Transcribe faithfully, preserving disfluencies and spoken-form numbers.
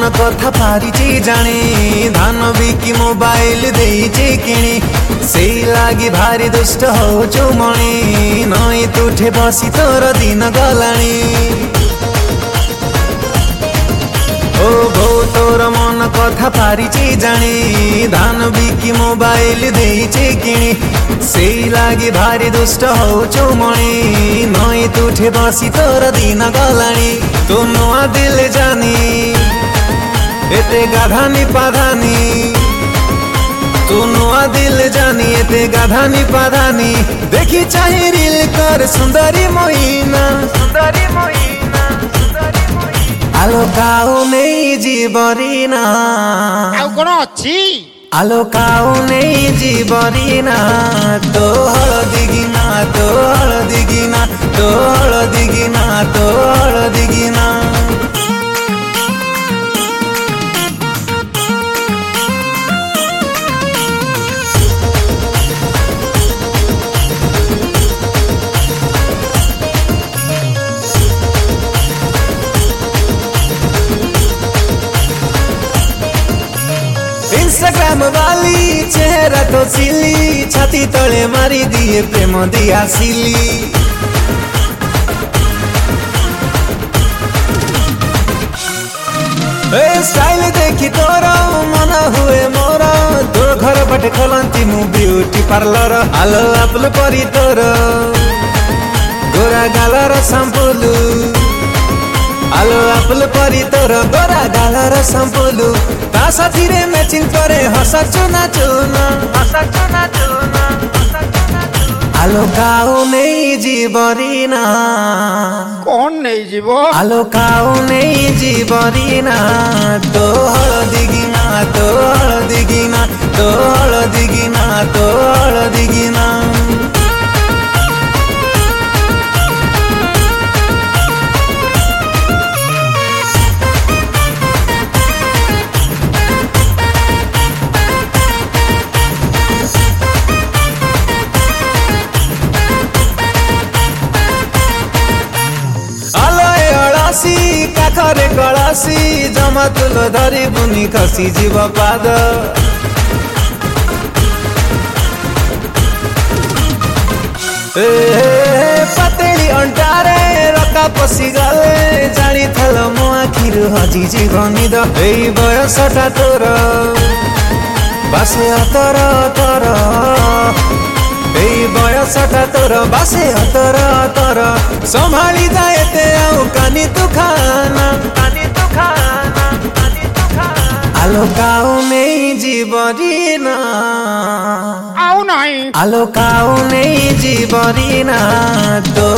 कथा पारिचे जाने धान बिकी मोबाइल देइचे किणी से लागी भारी दुष्ट हो चुमणी नई तुठे बसी तोर दिन गलाणी ओ भो तोर मन कथा पारिचे जाने धान बिकी मोबाइल देइचे किणी से लागी भारी दुष्ट हो चुमणी नई तुठे बसी तोर दिन गलाणी तू नुआ दिल जानी एते गाधानी पाधानी तू नुआ दिल जानी एते गाधानी पाधानी देखी चाहे रील कर सुंदरी मोइना सुंदरी मोइना सुंदरी मोइना आलोकाओ नहीं जीवरीना आउ कोन अछि आलोकाओ नहीं जीवरीना तो हळदिगिना तो हळदिगिना तो हळदिगिना तो हळदिगिना इंस्टाग्राम वाली चेहरा तो सिली छाती तले मारी दिए प्रेम दिया सिली ए स्टाइल देखी तोरा मन हुए मोरा तोर घर बटे खोलंती मु ब्यूटी पार्लर आलो अपल परी तोर गोरा गालर संपुलु आलो अपल परी तोर गोरा गालर संपुलु ता साथी रे मैचिंग करे हसा चुना चुना हसा चुना चुना आलोकाओ नहीं जीवरीना कोन नहीं जीवो आलोकाओ नहीं जीवरीना तो हळदिगिना तो हळदिगिना तो हळदिगिना तो हळदिगिना काखरे कलासी जमा तुलो धरी बुनी खसी जीव पाद ए पतेली अंटारे रका पसी गले जानी थल मो आखिरु हजी जीवनी द एई बयसटा तोर बासे अतर अतर एई बयसटा तोर बासे अतर अतर संभाली जाएते आउ कानी तू खाना कानी तू खाना कानी तू खाना आलोकाओ नहीं जीवरीना आउ नहीं आलोकाओ नहीं जीवरीना तो